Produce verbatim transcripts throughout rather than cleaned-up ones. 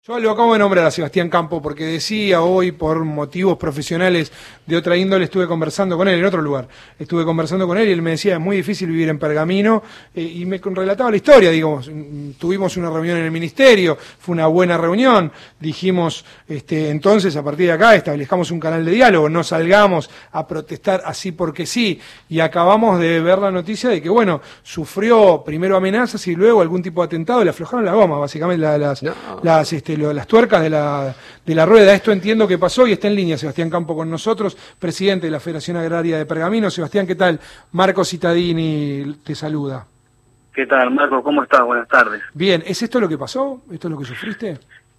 Yo lo acabo de nombrar a Sebastián Campo porque decía hoy, por motivos profesionales de otra índole, estuve conversando con él en otro lugar. Estuve conversando con él y él me decía, es muy difícil vivir en Pergamino, eh, y me relataba la historia, digamos, tuvimos una reunión en el ministerio, fue una buena reunión, dijimos, este, entonces a partir de acá establezcamos un canal de diálogo, no salgamos a protestar así porque sí, y acabamos de ver la noticia de que, bueno, sufrió primero amenazas y luego algún tipo de atentado, le aflojaron la goma, básicamente la, las, no. las este, Lo, las tuercas de la, de la rueda. Esto entiendo que pasó y está en línea Sebastián Campo con nosotros, presidente de la Federación Agraria de Pergamino. Sebastián, ¿qué tal? Marco Cittadini te saluda. ¿Qué tal, Marco? ¿Cómo estás? Buenas tardes. Bien, ¿es esto lo que pasó? ¿Esto es lo que sufriste?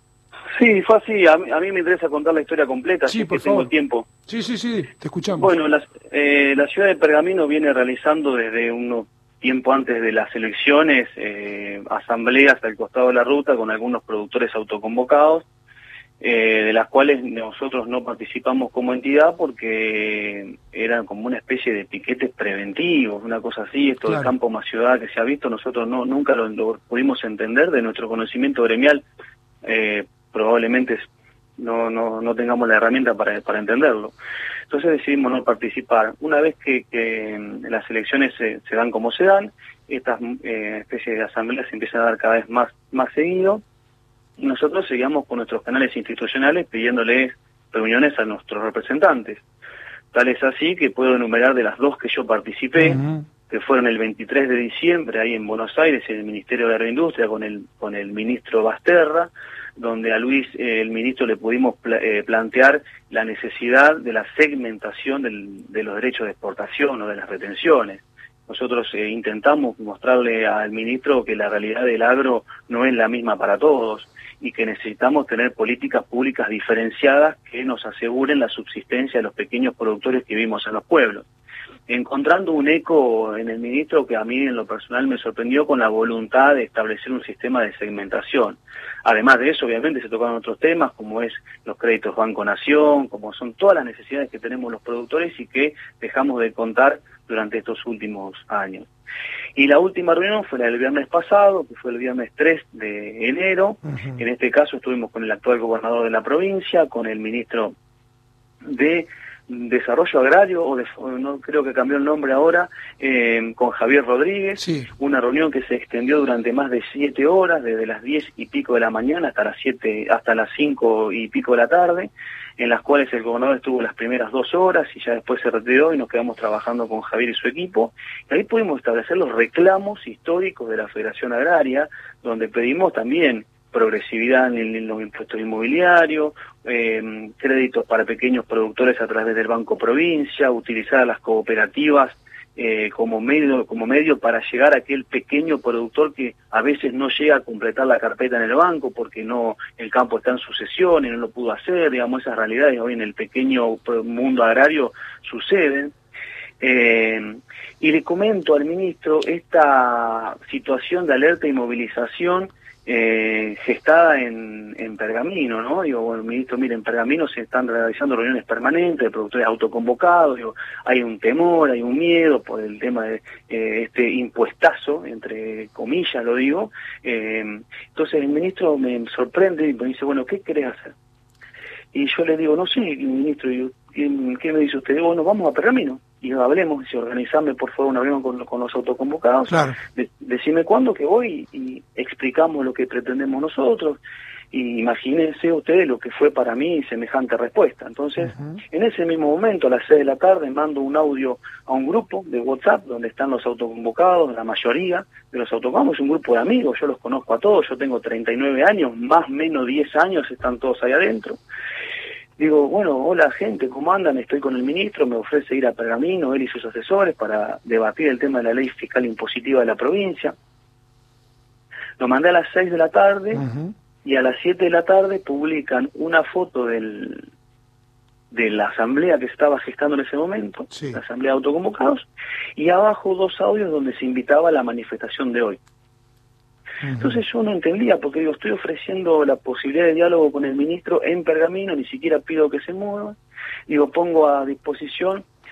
Sí, fue así. A mí, a mí me interesa contar la historia completa, sí, así por que favor. tengo tiempo. Sí, sí, sí, te escuchamos. Bueno, la, eh, la ciudad de Pergamino viene realizando desde unos tiempo antes de las elecciones, eh, asambleas al costado de la ruta con algunos productores autoconvocados, eh, de las cuales nosotros no participamos como entidad porque eran como una especie de piquetes preventivos, una cosa así, esto claro. de campo más ciudad que se ha visto, nosotros no nunca lo, lo pudimos entender, de nuestro conocimiento gremial, eh, probablemente no, no, no tengamos la herramienta para, para entenderlo. Entonces decidimos no participar. Una vez que, que las elecciones se, se dan como se dan, estas eh, especies de asambleas se empiezan a dar cada vez más, más seguido, y nosotros seguíamos con nuestros canales institucionales pidiéndoles reuniones a nuestros representantes. Tal es así que puedo enumerar de las dos que yo participé, uh-huh. que fueron el veintitrés de diciembre ahí en Buenos Aires, en el Ministerio de Agroindustria, con el, con el ministro Basterra, donde a Luis, eh, el ministro, le pudimos pla eh, plantear la necesidad de la segmentación del, de los derechos de exportación o de las retenciones. Nosotros eh, intentamos mostrarle al ministro que la realidad del agro no es la misma para todos y que necesitamos tener políticas públicas diferenciadas que nos aseguren la subsistencia de los pequeños productores que vivimos en los pueblos. Encontrando un eco en el ministro que a mí en lo personal me sorprendió con la voluntad de establecer un sistema de segmentación. Además de eso, obviamente, se tocaron otros temas, como es los créditos Banco Nación, como son todas las necesidades que tenemos los productores y que dejamos de contar durante estos últimos años. Y la última reunión fue la del viernes pasado, que fue el viernes tres de enero. Uh-huh. En este caso estuvimos con el actual gobernador de la provincia, con el ministro de Desarrollo Agrario, o de, no creo que cambió el nombre ahora, eh, con Javier Rodríguez, sí. Una reunión que se extendió durante más de siete horas, desde las diez y pico de la mañana hasta las siete, hasta las cinco y pico de la tarde, en las cuales el gobernador estuvo las primeras dos horas y ya después se retiró y nos quedamos trabajando con Javier y su equipo, y ahí pudimos establecer los reclamos históricos de la Federación Agraria, donde pedimos también progresividad en los impuestos inmobiliarios, eh, créditos para pequeños productores a través del Banco Provincia, utilizar a las cooperativas eh, como medio como medio para llegar a aquel pequeño productor que a veces no llega a completar la carpeta en el banco porque no el campo está en sucesión y no lo pudo hacer, digamos, esas realidades hoy en el pequeño mundo agrario suceden. Eh, y le comento al ministro esta situación de alerta y movilización Eh, gestada en, en Pergamino, ¿no? Digo, bueno, ministro, mire, en Pergamino se están realizando reuniones permanentes de productores autoconvocados, digo, hay un temor, hay un miedo por el tema de eh, este impuestazo, entre comillas lo digo, eh, entonces el ministro me sorprende y me dice, bueno, ¿qué querés hacer? Y yo le digo, no sé, ministro, ¿qué, qué me dice usted? Digo, bueno, vamos a Pergamino. Y hablemos, si organizame por favor una reunión con, con los autoconvocados, claro. de, decime cuándo que voy y, y explicamos lo que pretendemos nosotros, y imagínense ustedes lo que fue para mí semejante respuesta. Entonces, uh-huh. en ese mismo momento, a las seis de la tarde, mando un audio a un grupo de WhatsApp donde están los autoconvocados, la mayoría de los autoconvocados, un grupo de amigos, yo los conozco a todos, yo tengo treinta y nueve años, más o menos diez años, están todos ahí adentro. Digo, bueno, hola gente, ¿cómo andan? Estoy con el ministro, me ofrece ir a Pergamino, él y sus asesores, para debatir el tema de la ley fiscal impositiva de la provincia. Lo mandé a las seis de la tarde, uh-huh. y a las siete de la tarde publican una foto del de la asamblea que se estaba gestando en ese momento, sí. la asamblea de autoconvocados, y abajo dos audios donde se invitaba a la manifestación de hoy. Entonces yo no entendía, porque digo, estoy ofreciendo la posibilidad de diálogo con el ministro en Pergamino, ni siquiera pido que se mueva, digo, pongo a disposición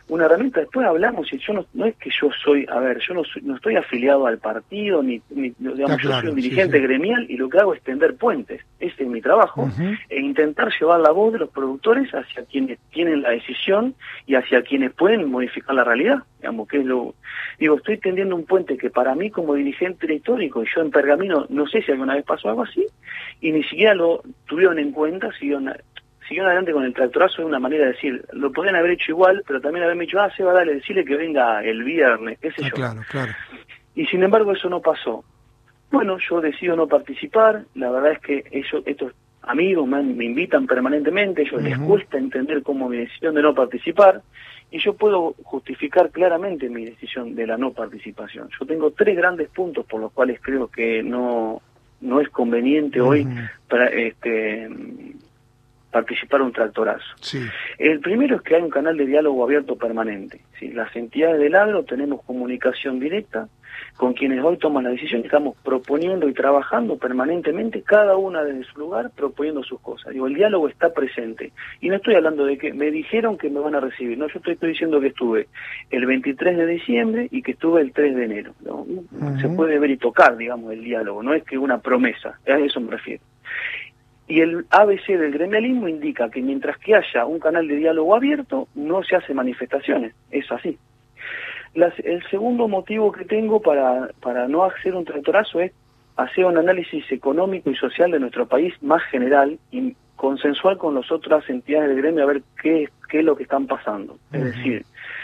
una herramienta. Después hablamos y yo no, no es que yo soy, a ver, yo no, soy, no estoy afiliado al partido, ni, ni digamos, claro, yo soy un dirigente sí, sí. gremial y lo que hago es tender puentes. Ese es mi trabajo, Uh-huh. e intentar llevar la voz de los productores hacia quienes tienen la decisión y hacia quienes pueden modificar la realidad. Digamos, que es lo, digo, estoy tendiendo un puente que para mí como dirigente histórico, y yo en Pergamino no sé si alguna vez pasó algo así, y ni siquiera lo tuvieron en cuenta, siguieron, siguieron adelante con el tractorazo de una manera de decir, lo podrían haber hecho igual, pero también haberme dicho, ah, Seba, dale, decirle que venga el viernes, qué sé Ah, yo. claro, claro. Y sin embargo eso no pasó. Bueno, yo decido no participar, la verdad es que ellos, estos amigos me, me invitan permanentemente, a ellos uh-huh. les cuesta entender cómo mi decisión de no participar, y yo puedo justificar claramente mi decisión de la no participación. Yo tengo tres grandes puntos por los cuales creo que no, no es conveniente uh-huh. hoy para este participar un tractorazo. Sí. El primero es que hay un canal de diálogo abierto permanente. ¿Sí? Las entidades del agro tenemos comunicación directa con quienes hoy toman la decisión, estamos proponiendo y trabajando permanentemente, cada una desde su lugar, proponiendo sus cosas. Digo, el diálogo está presente. Y no estoy hablando de que me dijeron que me van a recibir, no, yo estoy, estoy diciendo que estuve el veintitrés de diciembre y que estuve el tres de enero. ¿No? Uh-huh. Se puede ver y tocar, digamos, el diálogo, no es que una promesa, a eso me refiero. Y el A B C del gremialismo indica que mientras que haya un canal de diálogo abierto, no se hace manifestaciones, es así. Las, el segundo motivo que tengo para, para no hacer un tractorazo es hacer un análisis económico y social de nuestro país más general y consensual con las otras entidades del gremio a ver qué, qué es lo que están pasando. Uh-huh. Es decir,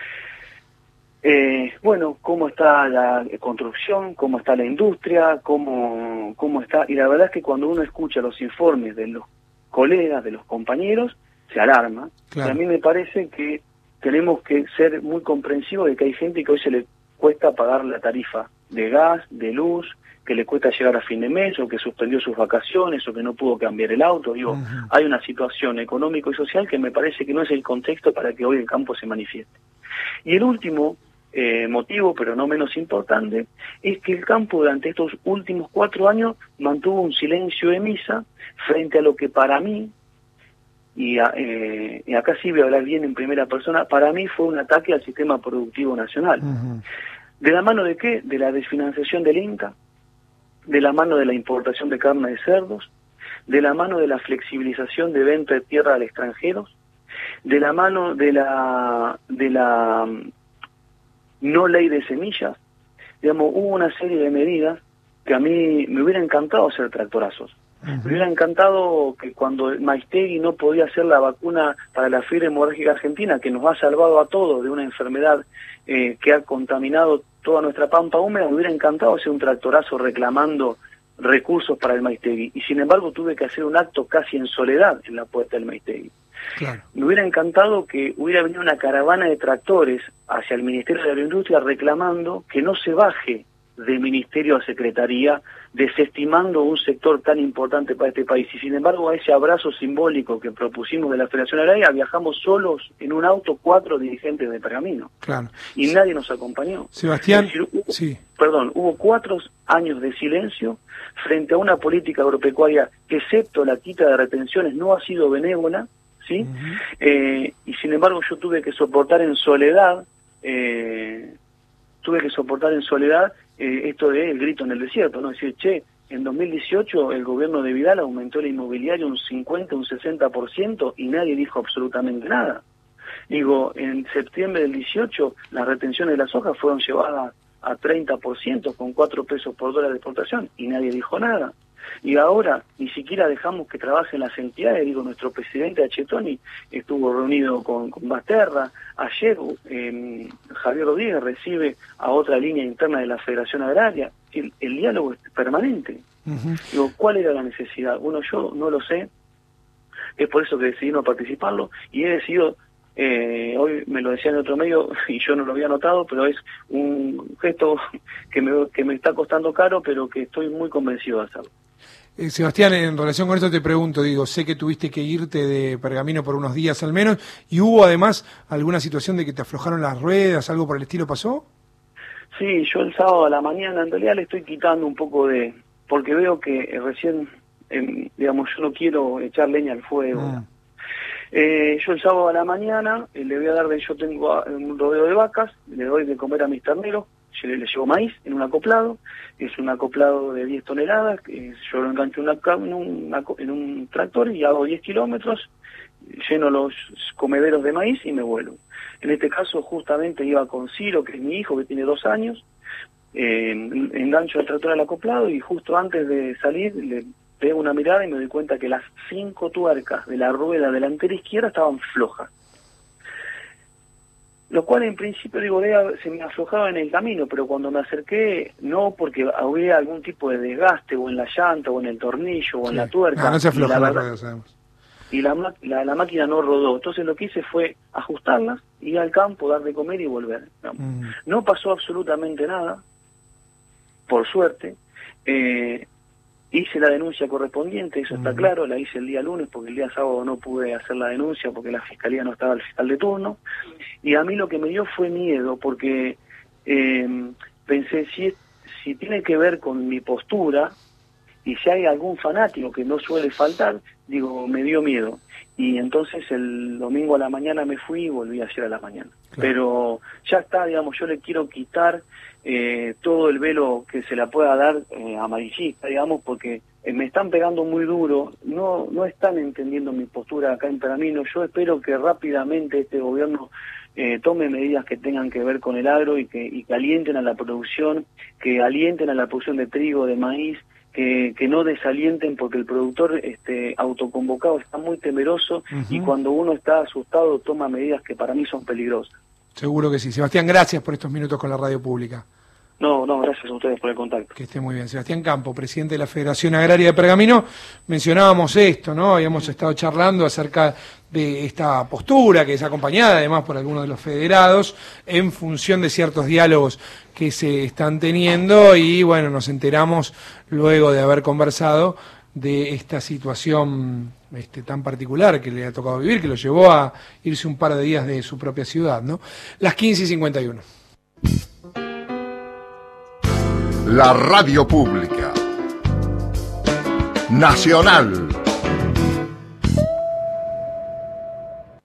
eh, bueno, cómo está la construcción, cómo está la industria, cómo, cómo está... Y la verdad es que cuando uno escucha los informes de los colegas, de los compañeros, se alarma. Claro. Y a mí me parece que tenemos que ser muy comprensivos de que hay gente que hoy se le cuesta pagar la tarifa de gas, de luz, que le cuesta llegar a fin de mes, o que suspendió sus vacaciones, o que no pudo cambiar el auto. Digo, uh-huh. hay una situación económico y social que me parece que no es el contexto para que hoy el campo se manifieste. Y el último eh, motivo, pero no menos importante, es que el campo durante estos últimos cuatro años mantuvo un silencio de misa frente a lo que para mí, Y, eh, y acá sí voy a hablar bien en primera persona, para mí fue un ataque al sistema productivo nacional. Uh-huh. ¿De la mano de qué? De la desfinanciación del INCA, de la mano de la importación de carne de cerdos, de la mano de la flexibilización de venta de tierra al extranjeros, de la mano de la de la um, no ley de semillas. Digamos, hubo una serie de medidas que a mí me hubiera encantado hacer tractorazos. Uh-huh. Me hubiera encantado que cuando Maiztegui no podía hacer la vacuna para la fiebre hemorrágica argentina, que nos ha salvado a todos de una enfermedad eh, que ha contaminado toda nuestra pampa húmeda, me hubiera encantado hacer un tractorazo reclamando recursos para el Maiztegui. Y sin embargo tuve que hacer un acto casi en soledad en la puerta del Maiztegui. Claro. Me hubiera encantado que hubiera venido una caravana de tractores hacia el Ministerio de Agroindustria reclamando que no se baje de ministerio a secretaría, desestimando un sector tan importante para este país. Y sin embargo, a ese abrazo simbólico que propusimos de la Federación Agraria, viajamos solos en un auto cuatro dirigentes de Pergamino. Claro. Y nadie nos acompañó. Sebastián, es decir, hubo, sí. Perdón, hubo cuatro años de silencio frente a una política agropecuaria que, excepto la quita de retenciones, no ha sido benévola, ¿sí? Uh-huh. Eh, y sin embargo, yo tuve que soportar en soledad, eh, tuve que soportar en soledad Eh, esto de el grito en el desierto, ¿no? Es decir, che, en dos mil dieciocho el gobierno de Vidal aumentó la inmobiliaria un cincuenta, un sesenta por ciento y nadie dijo absolutamente nada. Digo, en septiembre del dieciocho las retenciones de las hojas fueron llevadas a treinta por ciento con cuatro pesos por dólar de exportación y nadie dijo nada. Y ahora ni siquiera dejamos que trabajen las entidades. Digo, nuestro presidente Achetoni estuvo reunido con, con Basterra. Ayer eh, Javier Rodríguez recibe a otra línea interna de la Federación Agraria. El, el diálogo es permanente. Uh-huh. Digo, ¿cuál era la necesidad? Bueno, yo no lo sé. Es por eso que decidí no participarlo y he decidido, eh, hoy me lo decía en otro medio y yo no lo había notado, pero es un gesto que me, que me está costando caro, pero que estoy muy convencido de hacerlo. Eh, Sebastián, en relación con esto te pregunto, digo, sé que tuviste que irte de Pergamino por unos días al menos, ¿y hubo además alguna situación de que te aflojaron las ruedas, algo por el estilo pasó? Sí, yo el sábado a la mañana en realidad le estoy quitando un poco de... porque veo que eh, recién, eh, digamos, yo no quiero echar leña al fuego. Mm. Eh, yo el sábado a la mañana eh, le voy a dar, de, yo tengo un rodeo de vacas, le doy de comer a mis terneros, yo le, le llevo maíz en un acoplado, es un acoplado de diez toneladas, eh, yo lo engancho en, una, en, un, en un tractor y hago diez kilómetros, lleno los comederos de maíz y me vuelvo. En este caso justamente iba con Ciro, que es mi hijo, que tiene dos años, eh, engancho el tractor al acoplado y justo antes de salir le pego una mirada y me doy cuenta que las cinco tuercas de la rueda delantera izquierda estaban flojas. Lo cual en principio digo, se me aflojaba en el camino, pero cuando me acerqué, no porque había algún tipo de desgaste o en la llanta o en el tornillo o sí. en la tuerca. No, no se afloja la, la rueda, sabemos. Y la, la, la máquina no rodó. Entonces lo que hice fue ajustarlas, ir al campo, dar de comer y volver. No, mm. no pasó absolutamente nada, por suerte. Eh, hice la denuncia correspondiente, eso mm. está claro, la hice el día lunes porque el día sábado no pude hacer la denuncia porque la fiscalía no estaba el fiscal de turno. Y a mí lo que me dio fue miedo porque eh, pensé, si, si tiene que ver con mi postura, y si hay algún fanático que no suele faltar, digo, me dio miedo. Y entonces el domingo a la mañana me fui y volví ayer a la mañana. Claro. Pero ya está, digamos, yo le quiero quitar eh, todo el velo que se la pueda dar eh, amarillista, digamos, porque eh, me están pegando muy duro, no no están entendiendo mi postura acá en Pergamino. Yo espero que rápidamente este gobierno eh, tome medidas que tengan que ver con el agro y que, y que alienten a la producción, que alienten a la producción de trigo, de maíz, Que, que no desalienten porque el productor este autoconvocado está muy temeroso uh-huh. y cuando uno está asustado toma medidas que para mí son peligrosas. Seguro que sí. Sebastián, gracias por estos minutos con la radio pública. No, no, gracias a ustedes por el contacto. Que esté muy bien. Sebastián Campo, presidente de la Federación Agraria de Pergamino. Mencionábamos esto, ¿no? Habíamos estado charlando acerca de esta postura que es acompañada además por algunos de los federados en función de ciertos diálogos que se están teniendo y bueno, nos enteramos luego de haber conversado de esta situación este, tan particular que le ha tocado vivir, que lo llevó a irse un par de días de su propia ciudad, ¿no? Las quince y cincuenta y uno. La radio pública nacional